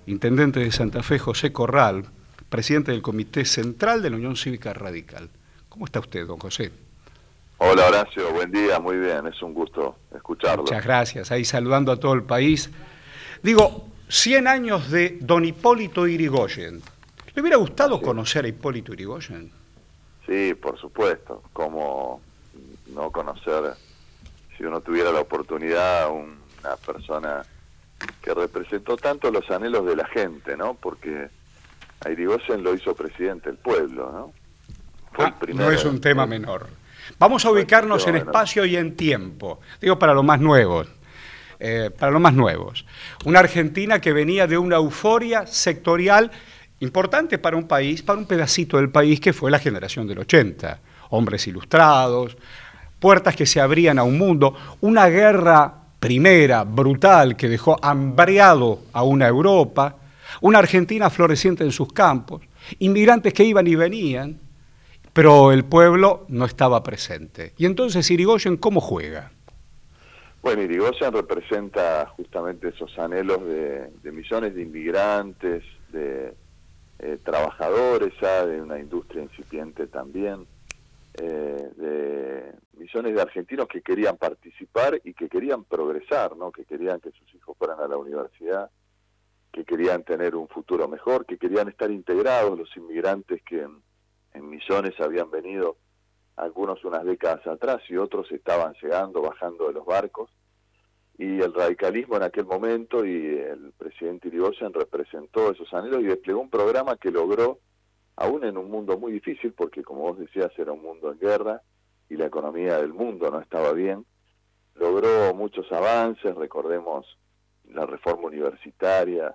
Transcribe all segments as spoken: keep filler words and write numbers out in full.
intendente de Santa Fe, José Corral, presidente del Comité Central de la Unión Cívica Radical. ¿Cómo está usted, don José? Hola Horacio, buen día, muy bien, es un gusto escucharlo. Muchas gracias, ahí saludando a todo el país. Digo, cien años de don Hipólito Yrigoyen. ¿Le hubiera gustado Así. conocer a Hipólito Yrigoyen? Sí, por supuesto, como no conocer, si uno tuviera la oportunidad, una persona que representó tanto los anhelos de la gente, ¿no? Porque a Yrigoyen lo hizo presidente del pueblo, ¿no? Fue Ah, el primer, no es un tema el, menor. Vamos a ubicarnos en espacio y en tiempo. Digo, para los más nuevos. Eh, para los más nuevos. Una Argentina que venía de una euforia sectorial importante para un país, para un pedacito del país que fue la generación del ochenta. Hombres ilustrados, puertas que se abrían a un mundo, una guerra primera, brutal, que dejó hambreado a una Europa, una Argentina floreciente en sus campos, inmigrantes que iban y venían, pero el pueblo no estaba presente. Y entonces Yrigoyen, ¿cómo juega? Bueno, Yrigoyen representa justamente esos anhelos de, de millones de inmigrantes, de eh, trabajadores ya, de una industria incipiente también, eh, de millones de argentinos que querían participar y que querían progresar, ¿no? Que querían que sus hijos fueran a la universidad, que querían tener un futuro mejor, que querían estar integrados, los inmigrantes que en, en millones habían venido, algunos unas décadas atrás y otros estaban llegando, bajando de los barcos, y el radicalismo en aquel momento y el presidente Yrigoyen representó esos anhelos y desplegó un programa que logró, aún en un mundo muy difícil, porque como vos decías era un mundo en guerra y la economía del mundo no estaba bien, logró muchos avances, recordemos la reforma universitaria,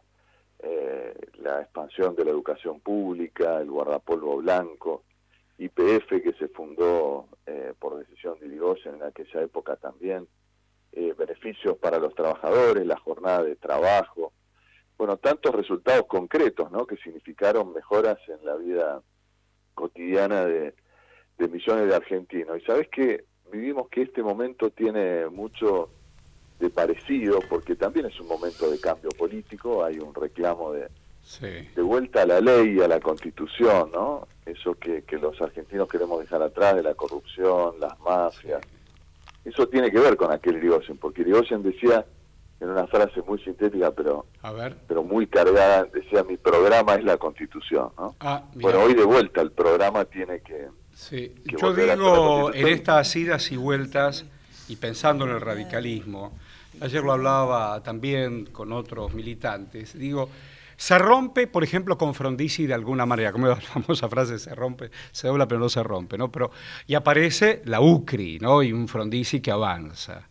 eh, la expansión de la educación pública, el guardapolvo blanco, Y P F que se fundó eh, por decisión de Yrigoyen en aquella época también, eh, beneficios para los trabajadores, la jornada de trabajo, bueno, tantos resultados concretos, ¿no?, que significaron mejoras en la vida cotidiana de, de millones de argentinos. Y sabés que vivimos que este momento tiene mucho de parecido, porque también es un momento de cambio político, hay un reclamo de, sí. de vuelta a la ley y a la Constitución, ¿no? Eso que, que los argentinos queremos dejar atrás, de la corrupción, las mafias. Sí. Eso tiene que ver con aquel Yrigoyen, porque Yrigoyen decía, en una frase muy sintética, pero, a ver. pero muy cargada, decía, mi programa es la Constitución, ¿no? Ah, bueno, hoy de vuelta el programa tiene que... Sí. que Yo digo, en estas idas y vueltas, y pensando en el radicalismo, ayer lo hablaba también con otros militantes, digo, se rompe, por ejemplo, con Frondizi de alguna manera, como la famosa frase, se rompe, se dobla pero no se rompe, ¿no? Pero, y aparece la UCRI, ¿no? Y un Frondizi que avanza.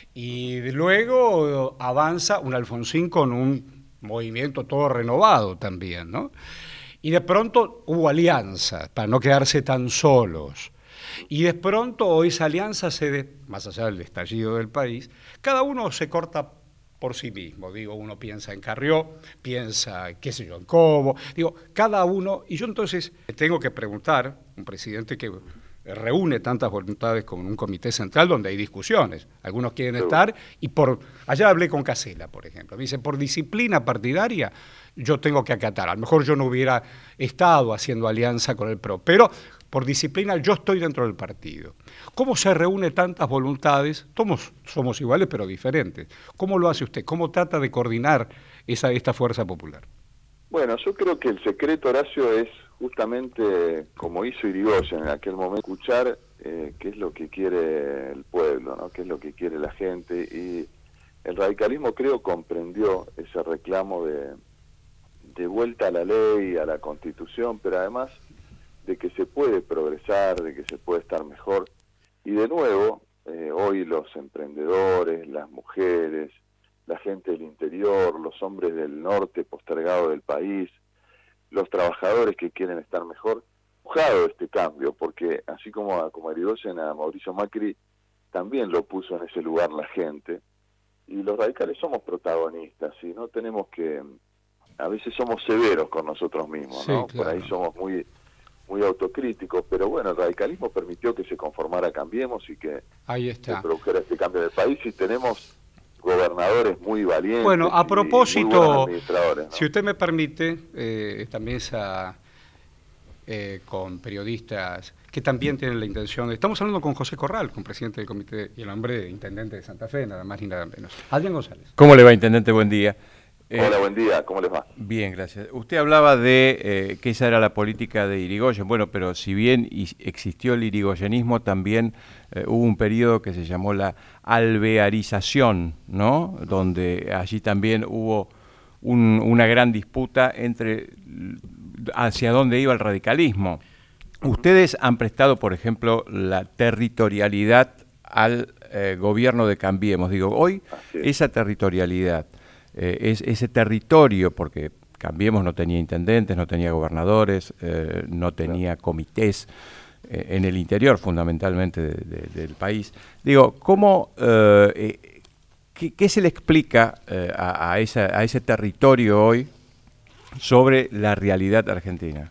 Y luego avanza un Alfonsín con un movimiento todo renovado también, ¿no? Y de pronto hubo alianzas para no quedarse tan solos. Y de pronto esa alianza se, de, más allá del estallido del país, cada uno se corta por sí mismo. Digo, uno piensa en Carrió, piensa, qué sé yo, en Cobo. Digo, cada uno, y yo entonces tengo que preguntar, un presidente que reúne tantas voluntades como un comité central donde hay discusiones. Algunos quieren estar y por... Allá hablé con Casella, por ejemplo. Me dice, por disciplina partidaria yo tengo que acatar. A lo mejor yo no hubiera estado haciendo alianza con el P R O, pero por disciplina yo estoy dentro del partido. ¿Cómo se reúne tantas voluntades? Somos, somos iguales pero diferentes. ¿Cómo lo hace usted? ¿Cómo trata de coordinar esa, esta fuerza popular? Bueno, yo creo que el secreto, Horacio, es justamente como hizo Yrigoyen en aquel momento, escuchar eh, qué es lo que quiere el pueblo, ¿no? Qué es lo que quiere la gente. Y el radicalismo, creo, comprendió ese reclamo de, de vuelta a la ley, a la Constitución, pero además de que se puede progresar, de que se puede estar mejor. Y de nuevo, eh, hoy los emprendedores, las mujeres, la gente del interior, los hombres del norte postergado del país, los trabajadores que quieren estar mejor, buscado este cambio, porque así como, como Yrigoyen a Mauricio Macri, también lo puso en ese lugar la gente, y los radicales somos protagonistas, y no tenemos que, a veces somos severos con nosotros mismos, sí, ¿no? Claro. Por ahí somos muy muy autocríticos, pero bueno, el radicalismo permitió que se conformara Cambiemos y que ahí está. se produjera este cambio del país, y tenemos gobernadores muy valientes. Bueno, a propósito, ¿no? Si usted me permite, eh, esta mesa eh, con periodistas que también tienen la intención de... Estamos hablando con José Corral, con presidente del comité y el hombre intendente de Santa Fe, nada más ni nada menos. Adrián González. ¿Cómo le va, intendente? Buen día. Hola, eh, buen día, ¿cómo les va? Bien, gracias. Usted hablaba de eh, que esa era la política de Irigoyen. Bueno, pero si bien existió el irigoyenismo, también eh, hubo un periodo que se llamó la alvearización, ¿no? Donde allí también hubo un, una gran disputa entre hacia dónde iba el radicalismo. Ustedes han prestado, por ejemplo, la territorialidad al eh, gobierno de Cambiemos. Digo, hoy esa territorialidad... Eh, es, ese territorio, porque Cambiemos no tenía intendentes, no tenía gobernadores, eh, no tenía comités eh, en el interior fundamentalmente de, de, del país. Digo, ¿cómo, eh, qué, qué se le explica eh, a, a, esa, a ese territorio hoy sobre la realidad argentina?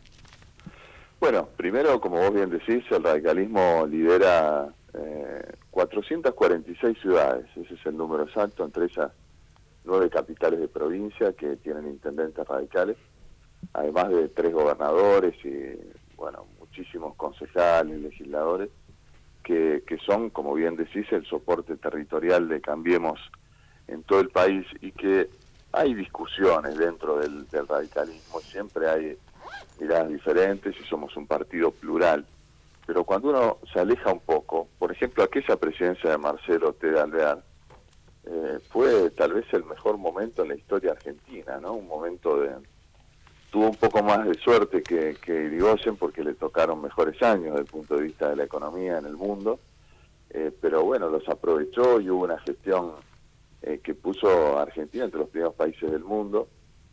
Bueno, primero, como vos bien decís, el radicalismo lidera eh, cuatrocientas cuarenta y seis ciudades, ese es el número exacto, entre esas nueve capitales de provincia que tienen intendentes radicales, además de tres gobernadores y, bueno, muchísimos concejales, legisladores, que, que son, como bien decís, el soporte territorial de Cambiemos en todo el país, y que hay discusiones dentro del, del radicalismo, siempre hay miradas diferentes y somos un partido plural, pero cuando uno se aleja un poco, por ejemplo, aquella presidencia de Marcelo T. de Alvear, Eh, fue tal vez el mejor momento en la historia argentina, ¿no? Un momento de... Tuvo un poco más de suerte que, que Irigoyen porque le tocaron mejores años desde el punto de vista de la economía en el mundo, eh, pero bueno, los aprovechó y hubo una gestión eh, que puso a Argentina entre los primeros países del mundo,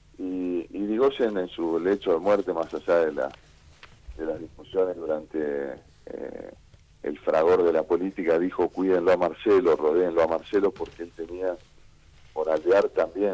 y Irigoyen en su lecho de muerte, más allá de, la, de las discusiones durante... Eh, el fragor de la política, dijo: cuídenlo a Marcelo, rodéenlo a Marcelo, porque él tenía por Alvear también,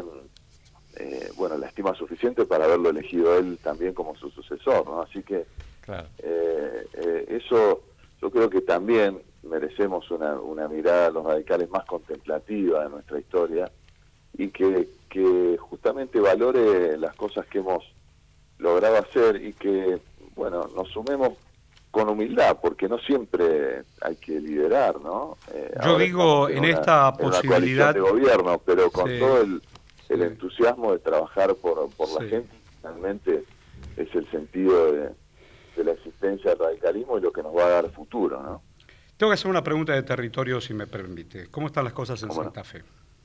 eh, bueno, la estima suficiente para haberlo elegido él también como su sucesor, ¿no? Así que claro. eh, eh, eso yo creo que también merecemos una, una mirada a los radicales más contemplativa de nuestra historia, y que, que justamente valore las cosas que hemos logrado hacer, y que, bueno, nos sumemos con humildad, porque no siempre hay que liderar, ¿no? Eh, Yo digo, en, en una, esta posibilidad de gobierno, pero con sí, todo el, el sí. entusiasmo de trabajar por, por sí. la gente, realmente es el sentido de, de la existencia del radicalismo y lo que nos va a dar futuro, ¿no? Tengo que hacer una pregunta de territorio, si me permite. ¿Cómo están las cosas en Santa Fe?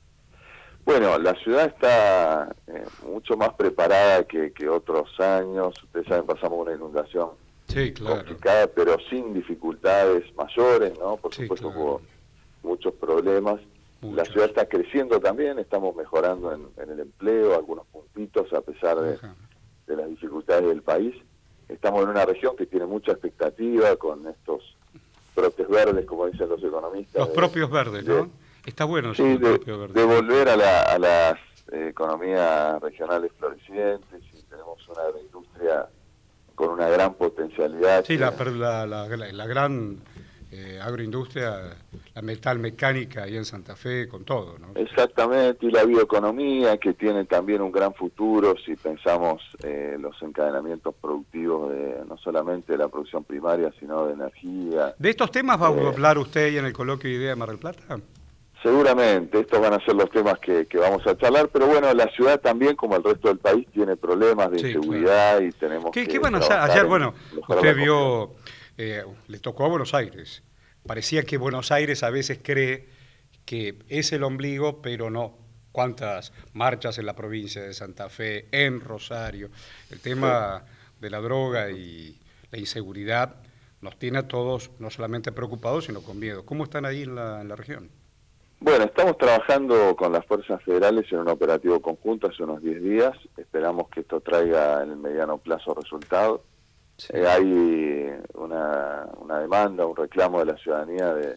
Bueno, la ciudad está eh, mucho más preparada que, que otros años. Ustedes saben, pasamos una inundación Sí, claro. complicada, pero sin dificultades mayores, ¿no? Por sí, supuesto, claro. Hubo muchos problemas. Muchos. La ciudad está creciendo también, estamos mejorando en, en el empleo, algunos puntitos, a pesar de, de las dificultades del país. Estamos en una región que tiene mucha expectativa con estos brotes verdes, como dicen los economistas. Los de, propios verdes, ¿no? De, Está bueno eso, sí, de, propio verde. de volver a, la, a las eh, economías regionales florecientes, y tenemos una agroindustria con una gran potencialidad. Sí, la, la, la, la, la gran eh, agroindustria, la metalmecánica ahí en Santa Fe, con todo, ¿no? Exactamente, y la bioeconomía, que tiene también un gran futuro si pensamos eh, los encadenamientos productivos de no solamente de la producción primaria, sino de energía. ¿De estos temas va eh, a hablar usted ahí en el coloquio de Idea de Mar del Plata? Seguramente, estos van a ser los temas que, que vamos a charlar, pero bueno, la ciudad también, como el resto del país, tiene problemas de sí, inseguridad, claro. Y tenemos ¿Qué, que ¿Qué van a hacer? Ayer, bueno, usted vio, eh, le tocó a Buenos Aires. Parecía que Buenos Aires a veces cree que es el ombligo, pero no. ¿Cuántas marchas en la provincia de Santa Fe, en Rosario? El tema sí. de la droga y la inseguridad nos tiene a todos no solamente preocupados, sino con miedo. ¿Cómo están ahí en la, en la región? Bueno, estamos trabajando con las fuerzas federales en un operativo conjunto hace unos diez días. Esperamos que esto traiga en el mediano plazo resultados. Sí. Eh, hay una, una demanda, un reclamo de la ciudadanía de,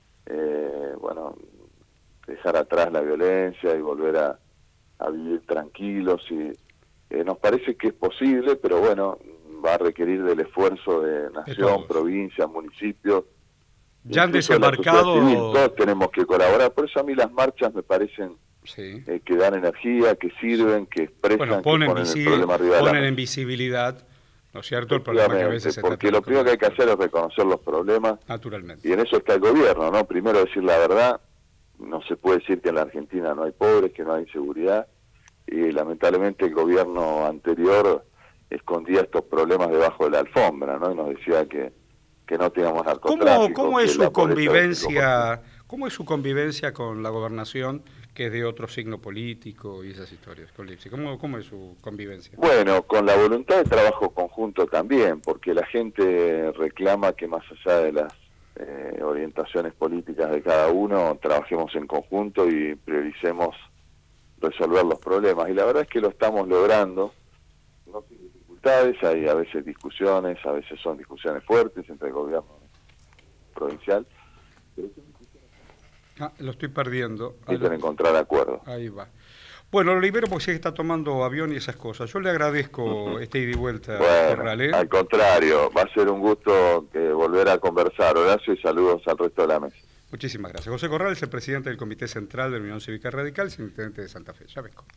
eh, bueno, dejar atrás la violencia y volver a, a vivir tranquilos. Y eh, nos parece que es posible, pero bueno, va a requerir del esfuerzo de nación, de provincia, municipios, Ya han Incluso la sociedad desembarcado... civil, todos tenemos que colaborar. Por eso a mí las marchas me parecen Sí. eh, que dan energía, que sirven, que expresan, Bueno, que ponen, ponen el visi- problema arriba de la ponen mesa. en visibilidad, ¿no es cierto?, el problema que a veces se Porque trata lo de primero que hay que conocer. hacer es reconocer los problemas, Naturalmente. y en eso está el gobierno, ¿no? Primero decir la verdad. No se puede decir que en la Argentina no hay pobres, que no hay inseguridad, y lamentablemente el gobierno anterior escondía estos problemas debajo de la alfombra, ¿no? Y nos decía que, que no teníamos narcotráfico. ¿Cómo, cómo es que su la pobreza era el cinco por ciento. convivencia, cómo es su convivencia con la gobernación, que es de otro signo político y esas historias, con Lipsi? ¿Cómo, cómo es su convivencia? Bueno, con la voluntad de trabajo conjunto también, porque la gente reclama que más allá de las eh, orientaciones políticas de cada uno, trabajemos en conjunto y prioricemos resolver los problemas. Y la verdad es que lo estamos logrando, no sin dificultades, hay a veces discusiones, a veces son discusiones fuertes entre el gobierno provincial, pero Ah, lo estoy perdiendo. necesitan encontrar acuerdos. Ahí va. Bueno, lo libero porque sé que está tomando avión y esas cosas. Yo le agradezco Uh-huh. este ida y vuelta, Bueno, Corral, ¿eh? al contrario, va a ser un gusto que volver a conversar. Horacio, y saludos al resto de la mesa. Muchísimas gracias. José Corral es el presidente del Comité Central de la Unión Cívica Radical, intendente de Santa Fe. Ya vengo.